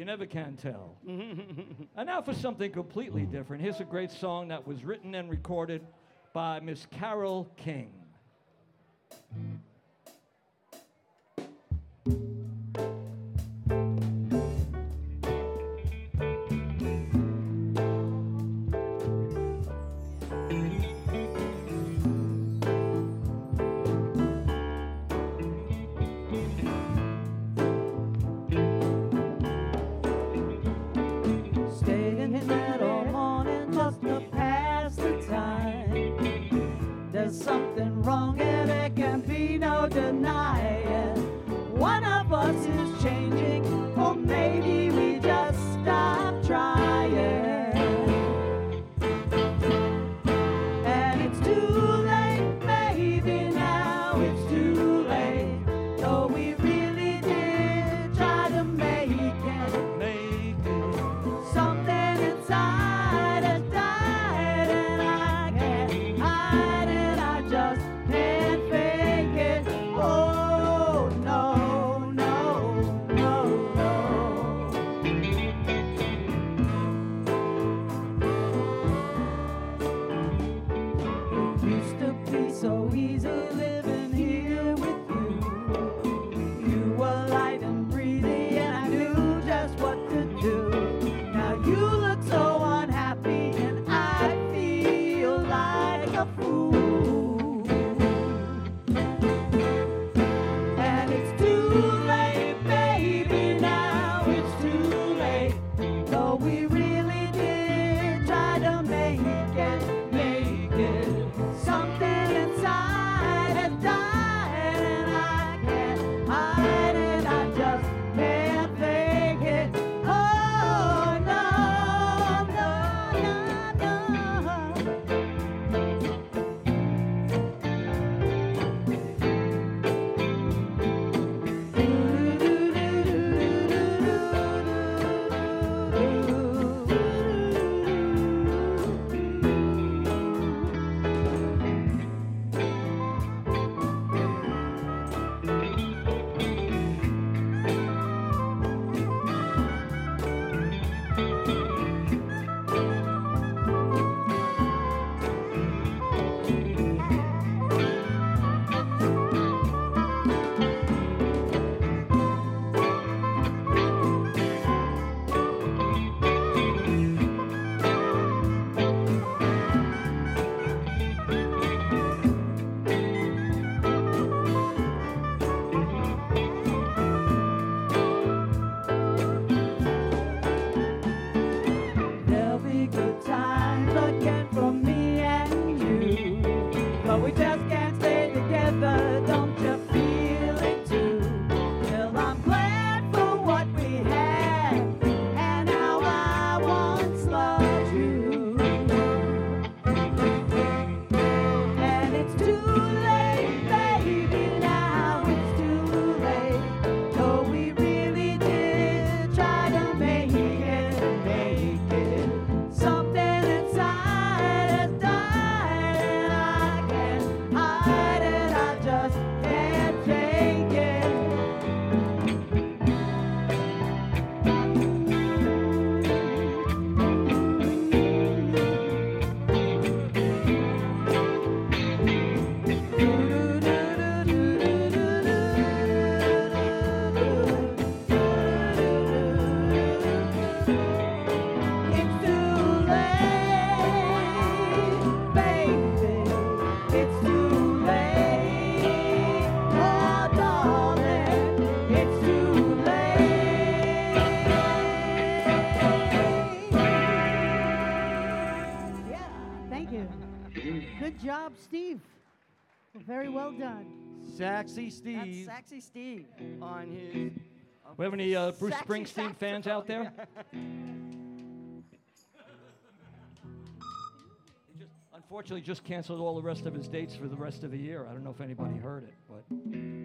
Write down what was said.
You never can tell. And now for something completely different. Here's a great song that was written and recorded by Miss Carole King. Something wrong and there can be no denying. One of us is changing, or maybe we just stop trying. And it's too late, maybe now it's too late. Though we really did try to make it. Something inside has died and I can't hide it. Just can't fake it. Oh no, no, no, no. It used to be so easy living here with you. You were light and breezy and I knew just what to do. Now you look so unhappy and I feel like a fool. We really did try to make it. Something inside has died and I can't hide it. I just can't fake it. Oh no, no, no, we just can't stay together, don't you feel it too? Well, I'm glad for what we had and how I once loved you. And it's too late, baby, now it's too late. Though we really did try to make it. Something inside has died and I can't hide it. I just can't take it. It's too late, baby. It's too late, oh darling. It's too late. Yeah, thank you. Good job, Steve. Very well done. Saxy Steve That's Saxy Steve. on his. We have any Bruce Saxy Springsteen fans out there? He unfortunately just canceled all the rest of his dates for the rest of the year. I don't know if anybody heard it, but